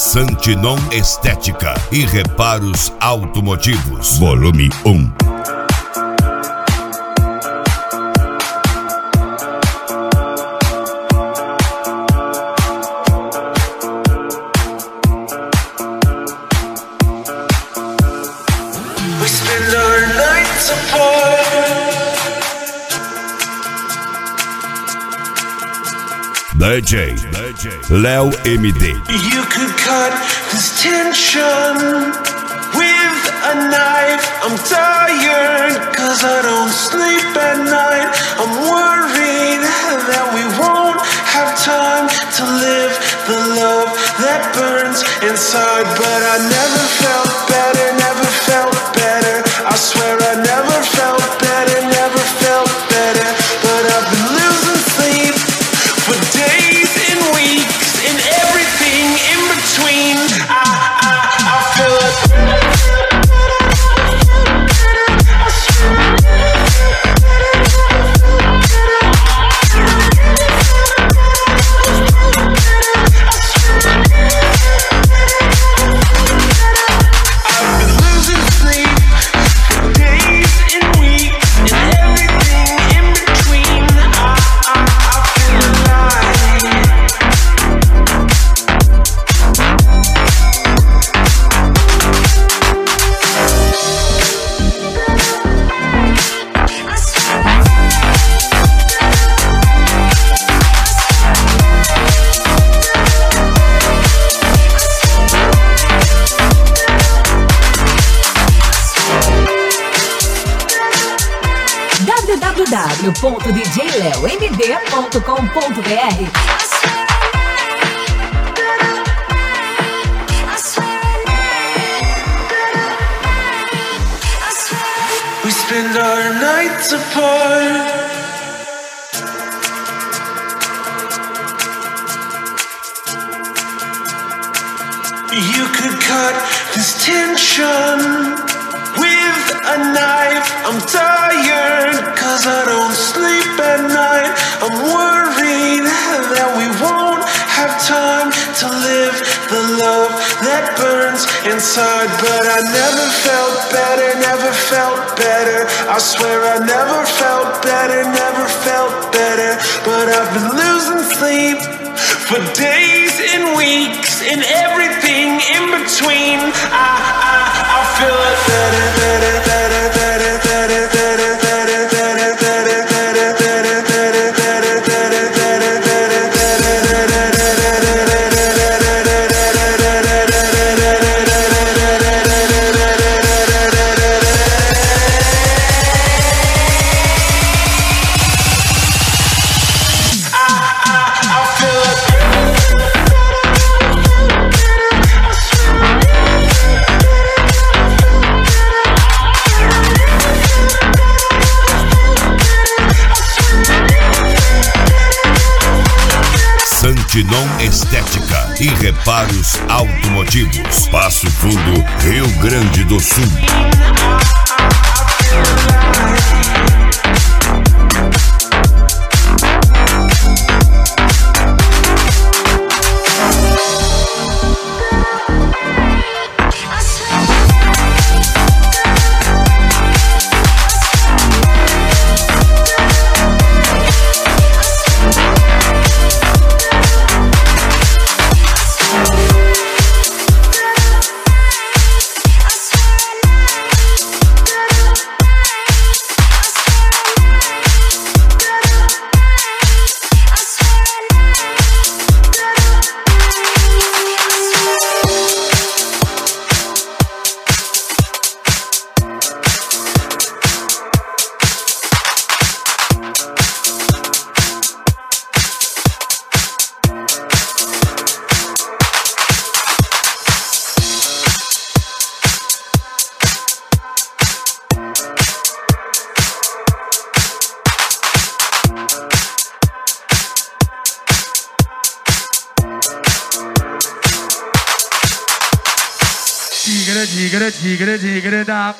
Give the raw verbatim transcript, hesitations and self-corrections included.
Santinon Estética e Reparos Automotivos. Volume um. We spend our nights apart. D J Léo M D. You could cut this tension with a knife. I'm tired, cause I don't sleep at night. I'm worried that we won't have time to live the love that burns inside. But I never felt better, never felt better. I swear I never felt better, never felt better. But I've been losing sleep for days and weeks and everything in between. I, I, I feel like w w w ponto d j leo m d ponto com ponto b r. we spend our nights apart. You could cut this tension with a knife. I'm tired, cause I don't sleep at night. I'm worried that we won't have time to live the love that burns inside. But I never felt better, never felt better. I swear I never felt better, never felt better. But I've been losing sleep for days and weeks and everything in between. I, I, I feel like better, better, better, better, better, better, better, better, better, better, better, better, better, better, better, Santinon Estética e Reparos Automotivos. Passo Fundo, Rio Grande do Sul. Tigre, tigre, tigre, tigre, da.